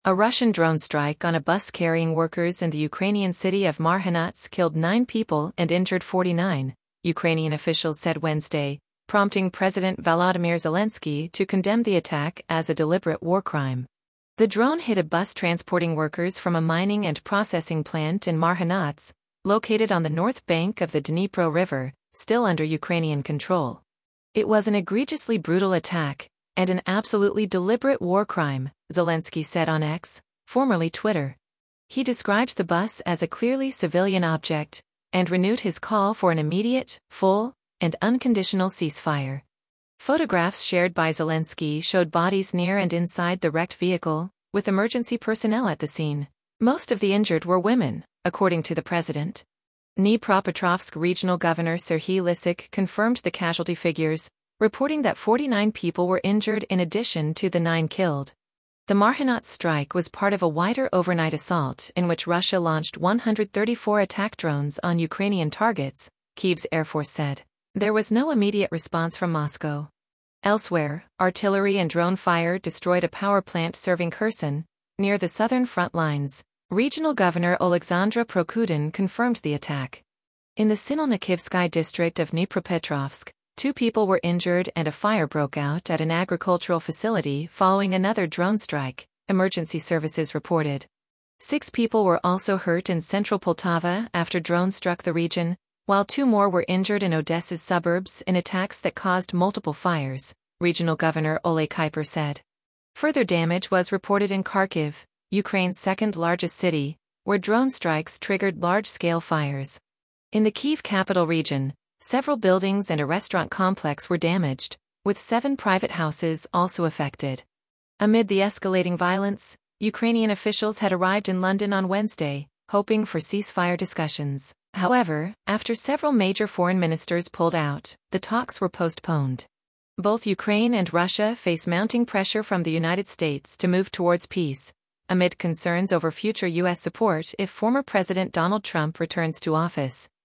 A Russian drone strike on a bus carrying workers in the Ukrainian city of Marhanets killed 9 people and injured 49, Ukrainian officials said Wednesday, prompting President Volodymyr Zelensky to condemn the attack as a deliberate war crime. The drone hit a bus transporting workers from a mining and processing plant in Marhanets, located on the north bank of the Dnipro River, still under Ukrainian control. It was an egregiously brutal attack, and an absolutely deliberate war crime, Zelensky said on X, formerly Twitter. He described the bus as a clearly civilian object, and renewed his call for an immediate, full, and unconditional ceasefire. Photographs shared by Zelensky showed bodies near and inside the wrecked vehicle, with emergency personnel at the scene. Most of the injured were women, according to the president. Dnipropetrovsk Regional Governor Serhiy Lysyk confirmed the casualty figures, reporting that 49 people were injured in addition to the 9 killed. The Marhanets strike was part of a wider overnight assault in which Russia launched 134 attack drones on Ukrainian targets, Kyiv's Air Force said. There was no immediate response from Moscow. Elsewhere, artillery and drone fire destroyed a power plant serving Kherson, near the southern front lines. Regional Governor Oleksandr Prokudin confirmed the attack. In the Sinelnikivsky district of Dnipropetrovsk, 2 people were injured and a fire broke out at an agricultural facility following another drone strike, emergency services reported. 6 people were also hurt in central Poltava after drones struck the region, while 2 more were injured in Odessa's suburbs in attacks that caused multiple fires, Regional Governor Ole Kuiper said. Further damage was reported in Kharkiv, Ukraine's second-largest city, where drone strikes triggered large-scale fires. In the Kyiv capital region, several buildings and a restaurant complex were damaged, with 7 private houses also affected. Amid the escalating violence, Ukrainian officials had arrived in London on Wednesday, hoping for ceasefire discussions. However, after several major foreign ministers pulled out, the talks were postponed. Both Ukraine and Russia face mounting pressure from the United States to move towards peace, amid concerns over future U.S. support if former President Donald Trump returns to office.